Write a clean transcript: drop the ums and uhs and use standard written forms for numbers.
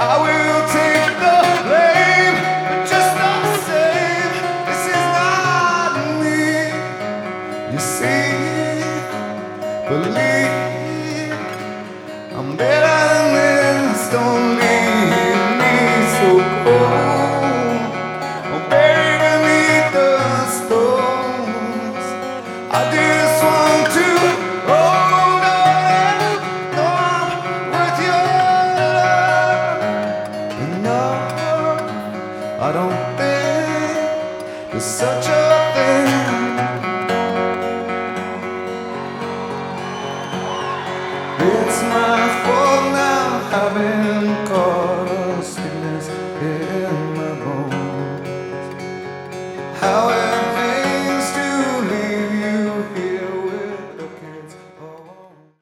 I will take the blame, but just the same, this is not me. You see, believe I'm better than this. Don't leave me so cold. I'm buried beneath the stones. I just want to hold on with your love. But no, I don't think there's such a thing. It's my fault now, I've been